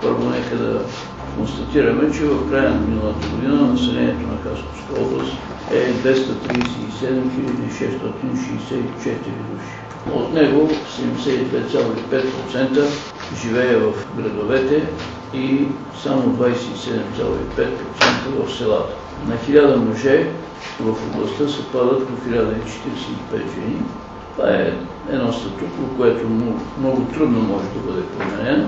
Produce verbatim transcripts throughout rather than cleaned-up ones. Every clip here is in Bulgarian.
Първо нека да констатираме, че в края на миналата година населението на Хасковска област е двеста тридесет и седем хиляди шестстотин шестдесет и четири души. От него седемдесет и две цяло и пет процента живее в градовете и само двадесет и седем цяло и пет процента в селата. На хиляда мъже в областта се падат по хиляда четиридесет и пет жени. Това е едно статукво, което много трудно може да бъде променено.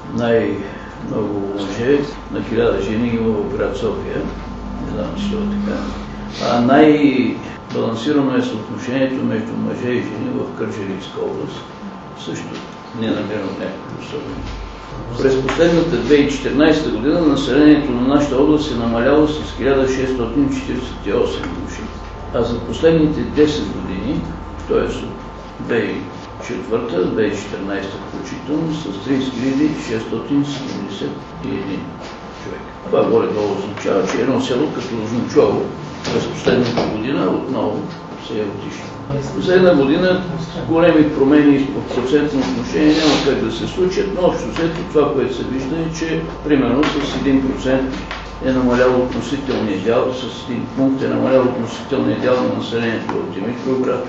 Най-много мъже на хиляда жени има в град София. Не знам, че това е така. А най-балансирано е съотношението между мъже и жени в Кърджалийска област. Също не намирам някакво особено. През последната две хиляди и четиринадесета година населението на нашата област е намаляло с хиляда шестстотин четиридесет и осем души, а за последните десет години, т.е. от две хиляди и четвърта до две хиляди и четиринадесета включително, с тридесет хиляди шестстотин седемдесет и един човек. Това горе-долу означава, че едно село като Лозунчово през последната година отново се е отишло. За една година големи промени в процентно отношение няма как да се случат, но общо взето това, което се вижда е, че примерно с един процент е намалял относителния дял, с един пункт е намалял относителния дял на населението в Димитровград,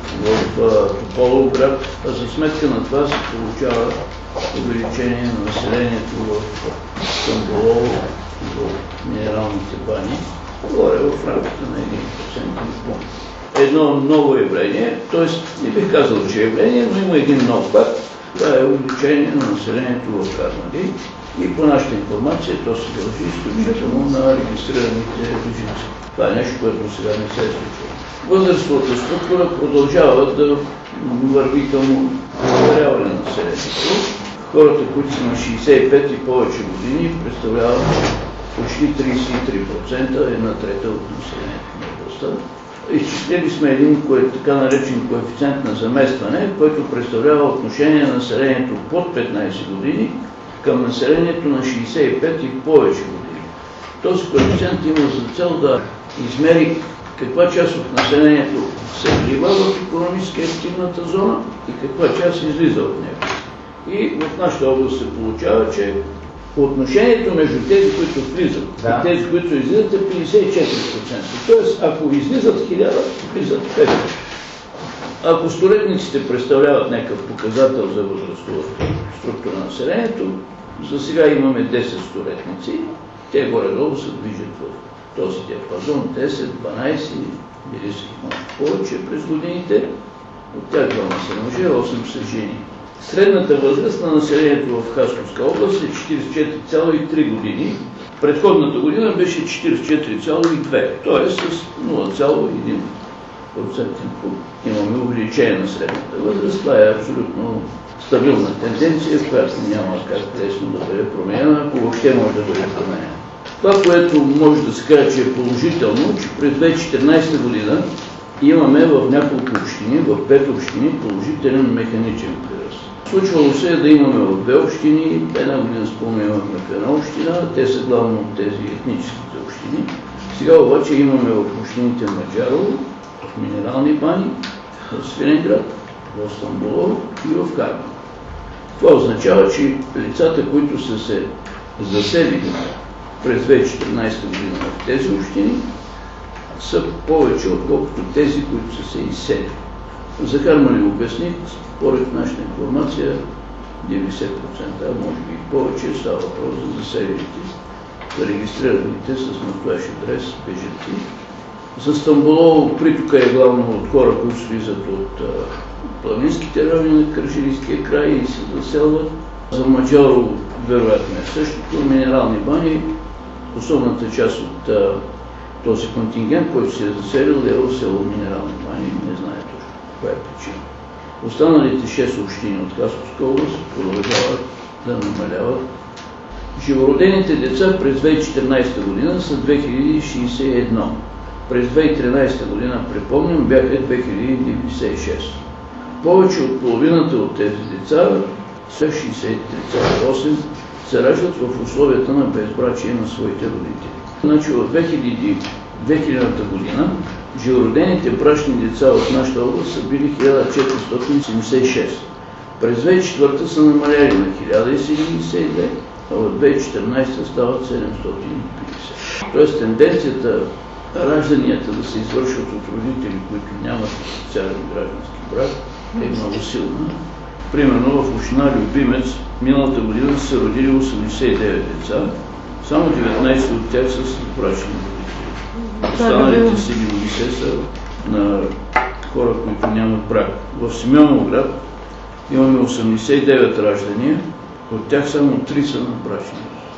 в Тополовград, а за сметка на това се получава увеличение на населението в Стамболово, в минералните бани, горе в рамките на един процент пункт. Едно ново явление, т.е. не бих казал, че е явление, но има един нов факт. Това е увеличение на населението в Харманли и по нашата информация то се дължи изключително на регистрираните бежанци. Това е нещо, което сега не се е случило. Възрастовата структура продължава да върви към увеличаване на населението. Хората, които са на шейсет и пет и повече години, представляват почти тридесет и три процента, една трета от населението на областта. Изчислили сме един така наречен коефициент на заместване, който представлява отношение на населението под петнадесет години към населението на шейсет и пет и повече години. Този коефициент има за цел да измери каква част от населението се влива в икономически активната зона и каква част излиза от него. И в нашата област се получава, че отношението между тези, които влизат да. и тези, които излизат е петдесет и четири процента. Тоест, ако излизат хиляда, влизат пет. Ако столетниците представляват някакъв показател за възрастовата структура на населението, за сега имаме десет столетници, те горе-долу се движат в този диапазон десет, дванадесет, били са повече през годините, от тях двама са мъже, осем са жени. Средната възраст на населението в Хасковска област е четиридесет и четири цяло и три години. Предходната година беше четиридесет и четири цяло и две, т.е. с нула цяло и един процентен пункт. Имаме увеличение на средната възраст. Това е абсолютно стабилна тенденция, която няма как лесно да бъде променена, ако въобще може да бъде променена. Това, което може да се каже, че е положително, че през две хиляди и четиринадесета година имаме в няколко общини, в пет общини, положителен механичен прирост. Случвало се да имаме в две общини, една година спомнявахме в една община, те са главно от тези етническите общини. Сега обаче имаме в общините Маджарово, в Минерални бани, в Свиленград, в Стамболово и в Харманли. Това означава, че лицата, които са се заселили през две хиляди и четиринадесета година в тези общини, са повече, отколкото тези, които са се изселили. За Харманли обясних, според нашата информация, деветдесет процента, а може би и повече, става въпрос за заселилите, за регистрираните с настоящ адрес бежанци. За Стамболово притока е главно от хора, които слизат от а, планинските райони на Кърджалийския край и се заселват. За Маджарово вероятно е същото. Минерални бани, основната част от а, този контингент, който се е заселил, е в село Минерални бани, не знае точно каква е причина. Останалите шест общини от Хасковска област продължават да намаляват. Живородените деца през две хиляди и четиринадесета година са две хиляди шейсет и едно. През две хиляди и тринадесета година, припомням, бяха две хиляди деветдесет и шест. Повече от половината от тези деца, са шейсет и три цяло и осем, се раждат в условията на безбрачие на своите родители. Значи в две хилядната година живородените брачни деца от нашата област са били хиляда четиристотин седемдесет и шест. През две хиляди и четвърта са намаляли на хиляда седемдесет и две, а в две хиляди и четиринадесета стават седемстотин и петдесет. Тоест тенденцията ражданията да се извършват от родители, които нямат официален граждански брак, е много силна. Примерно в община Любимец миналата година са се родили осемдесет и девет деца, само деветнадесет от тях са с брачни родители. Останалите седемдесет са на хора, които нямат брак. В Симеоновград имаме осемдесет и девет раждания, от тях само три са на брачни.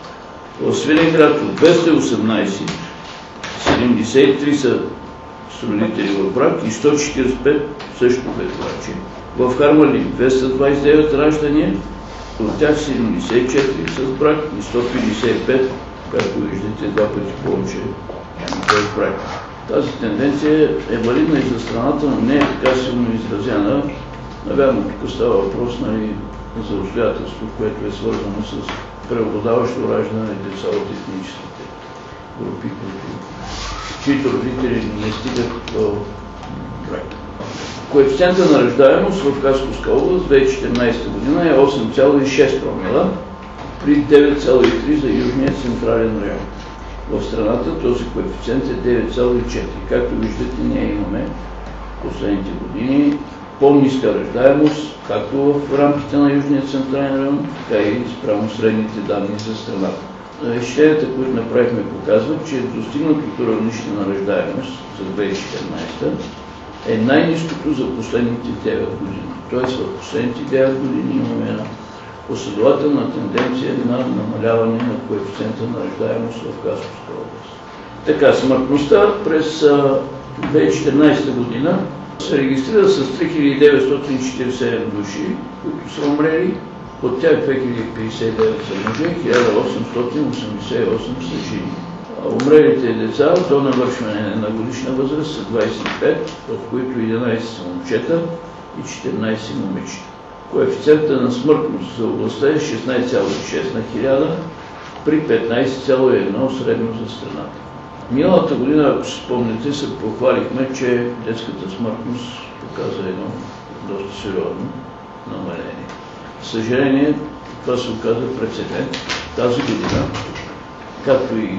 В Свиленград от двеста и осемнадесет, седемдесет и три са с родители в брак и сто четиридесет и пет също без брачи. В Харманли двеста двадесет и девет раждания, от тях седемдесет и четири с брак и сто петдесет и пет, както виждате, два пъти повече без брак. Тази тенденция е валидна и за страната, но не е така силно изразена. Навярно, тук става въпрос, нали, за обстоятелство, което е свързано с преобладаващо раждане на деца от етническите групи, чието родители не стигат до брак. Коефициентът на раждаемост в Хасковска област две хиляди и четиринадесета година е осем цяло и шест промила при девет цяло и три за Южния централен район. В страната този коефициент е девет цяло и четири. Както виждате, ние имаме в последните години по-ниска раждаемост, както в рамките на Южния централен район, така и спрямо средните данни за страната. Изчисленията, които направихме, показват, че достигнатото равнище на раждаемост за две хиляди и четиринадесета е най-ниското за последните девет години. Тоест в последните девет години имаме една последователна тенденция на намаляване на коефициента на раждаемост в Хасковска област. Така, смъртността през две хиляди и четиринадесета година се регистрира с три хиляди деветстотин четиридесет и седем души, които са умрели. От тях две хиляди петдесет и девет са мъже, хиляда осемстотин осемдесет и осем са жени. Умрелите деца до навършване на годишна възраст са двадесет и пет, от които единадесет са момчета и четиринадесет момичета. Коефициентът на смъртност за областта е шестнадесет цяло и шест на хиляда при петнадесет цяло и едно средно за страната. Миналата година, ако си спомняте, се похвалихме, че детската смъртност показа едно доста сериозно намаление. За съжаление, това се оказа прецедент. Тази година, както и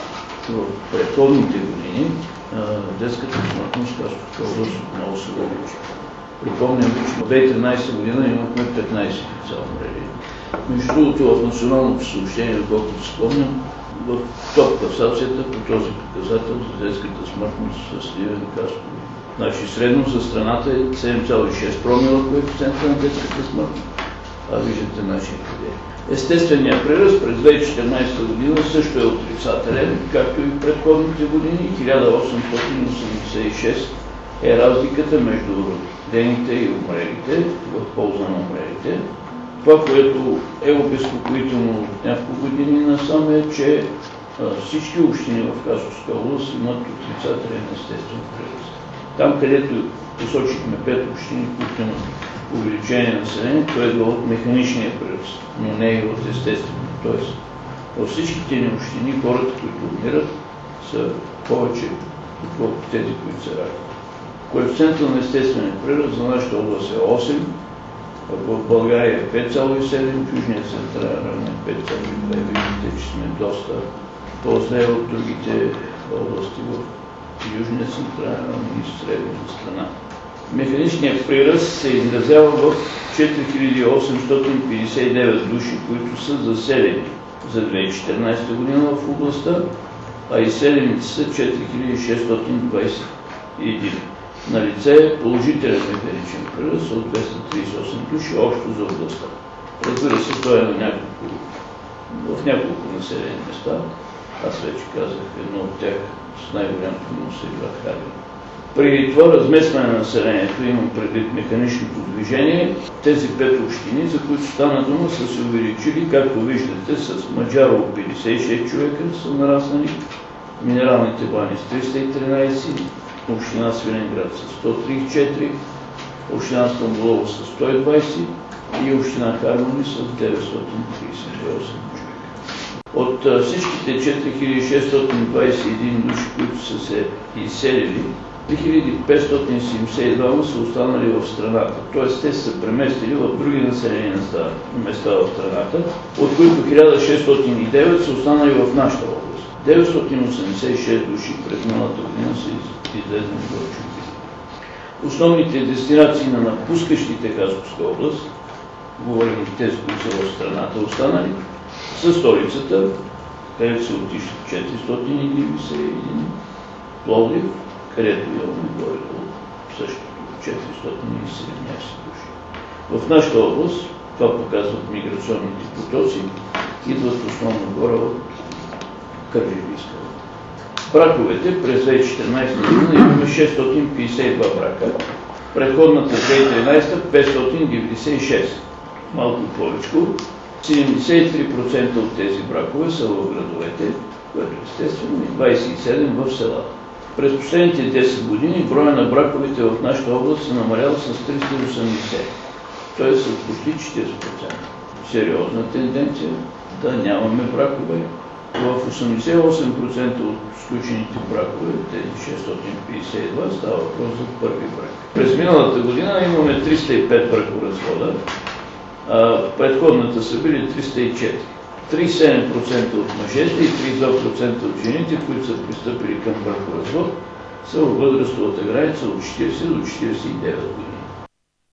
в предходните години, детската смъртност в Хасковска област отново се увеличи. Припомням ви, че в две хиляди и тринадесета година имахме петнадесет деца умрели. Между другото, в националното съобщение, доколкото спомням, в топ класацията по този показател за детската смъртност в Сливен и Хасково. Значи средно за страната е седем цяло и шест промила коефициента на детската смъртност, а виждате нашия къде. Естественият приръст през две хиляди и четиринадесета година също е отрицателен, както и в предходните години. хиляда осемстотин осемдесет и шест е разликата между родените и умрелите, в полза на умрелите. Това, което е обезпокоително от няколко години насам е, че а, всички общини в Хасковска област имат отрицателен естествен приръст. Там, където посочихме пет общини, които имат увеличение на населението, това е от механичния приръст, но не и от естествено. Тоест, във всичките ни общини хората, които умират, са повече, отколкото тези, които се раждат. Коефициентът на естествения приръст за нашата област е осем, в България е пет цяло и седем, в Южния централен район е пет цяло и две. Виждате, че сме доста по-зле от другите области в Южния централен район и средната страна. Механичният приръст се изразява в четири хиляди осемстотин петдесет и девет души, които са заселени за две хиляди и четиринадесета година в областта, а изселените са четири хиляди шестстотин двадесет и един. На лице е положителен механичен приръст от двеста тридесет и осем души общо за областта. Разбира се, той е на няколко, в няколко населени места. Аз вече казах, едно от тях с най-голямото му се град Харманли. При това разместване на населението, имам предвид механичното движение, тези пет общини, за които стана дума, са се увеличили, както виждате, с Маджарово петдесет и шест човека са нараснали, Минералните бани с триста и тринадесет, община Свиленград с сто тридесет и четири, община Стамболово с сто и двадесет и община Харманли с деветстотин тридесет и осем човека. От всичките четири хиляди шестстотин двадесет и един души, които са се изселили три хиляди петстотин седемдесет и двама са останали в страната, т.е. те са се преместили в други населени места в страната, от които хиляда шестстотин и девет са останали в нашата област. деветстотин осемдесет и шест души през миналата година са излезли в чужбина. Основните дестинации на напускащите Хасковска област, говорим тези, които са в страната останали, са столицата, където са отишли четиристотин деветдесет и един, Пловдив, където имаме горе-долу също четиристотин и седемнадесет души. В нашата област, това показват миграционните потоци, идват основно хора от Кърджалийска. Браковете през две хиляди и четиринадесета година имаме шестстотин петдесет и два брака, предходната две хиляди и тринадесета петстотин деветдесет и шест, малко повечко. седемдесет и три процента от тези бракове са в градовете, което естествено и двадесет и седем процента в селата. През последните десет години броя на браковете в нашата област се намалял с триста и осемдесет, т.е. с почти четиридесет процента. Сериозна тенденция да нямаме бракове. В осемдесет и осем процента от сключените бракове, тези шестстотин петдесет и два, става въпрос за първи брак. През миналата година имаме триста и пет бракоразвода, а предходната са били триста и четири. тридесет и седем процента от мъжете и тридесет и два процента от жените, които са пристъпили към бракоразвод, са във възрастовата граница от четиридесет до четиридесет и девет години.